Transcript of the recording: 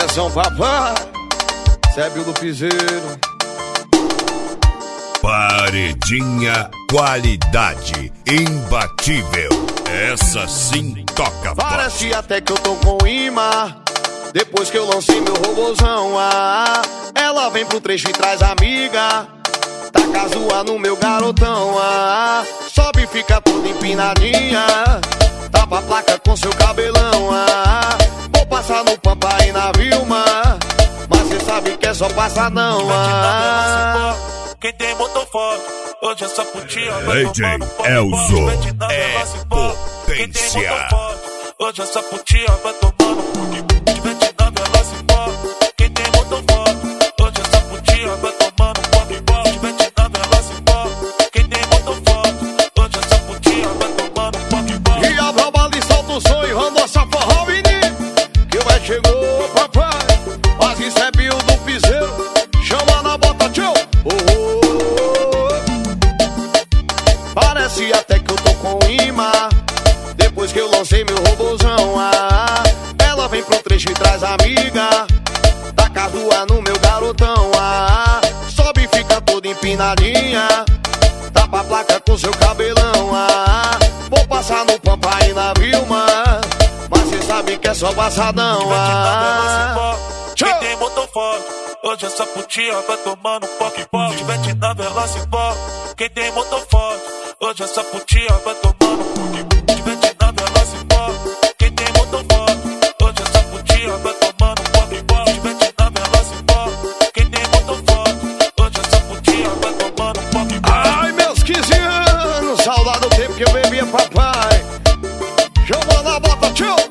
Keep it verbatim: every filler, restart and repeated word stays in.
Atenção, papai, Sébio do Piseiro. Paredinha, qualidade imbatível. Essa sim toca. Parece forte. Até que eu tô com imã. Depois que eu lancei meu robozão, ah, ela vem pro trecho e traz amiga. Taca zoa no meu garotão, ah, sobe e fica toda empinadinha. Tapa a placa com seu cabelão, ah, vou passar no Pampa e na Vilma, mas cê sabe que é só passadão, ah. Quem tem motor forte, hoje essa putinha vai tomar no Elzo é potência. Quem tem motor forte, hoje essa putinha vai tomar no pão. Divertidão, ela se forte. Quem tem motor forte, hoje essa putinha vai tomar no pão. Divertidão, ela se forte. Quem tem motor forte, hoje essa putinha vai tomar no pão. E a braba ali solta o sonho, rando essa forró, menino. Que vai chegou, papai, mas recebe o do piseiro. Chama na bota, tchau. Oh, oh, oh. Parece até que eu tô com imã. Depois que eu lancei meu robozão, ah, ela vem pro trecho e traz amiga. Taca zoa no meu garotão, ah, sobe e fica toda empinadinha. Tapa a placa com seu cabelão, ah, vou passar no Pampa e na Vilma, mas cê sabe que é só passadão, ah. Quem tem motor forte, hoje essa putinha vai tomar no poque poque. Tivete na vela se for. Quem tem motor forte, hoje essa putinha vai tomar no poque. Tivete na vela se for. Quem tem motor forte, hoje essa putinha vai tomar no poque poque. Tivete na vela se for. Quem tem motor forte, hoje essa putinha vai tomar no poque poque. Ai, meus quinze anos, saudade do tempo que eu bebia, papai. Chama na bota, tchau.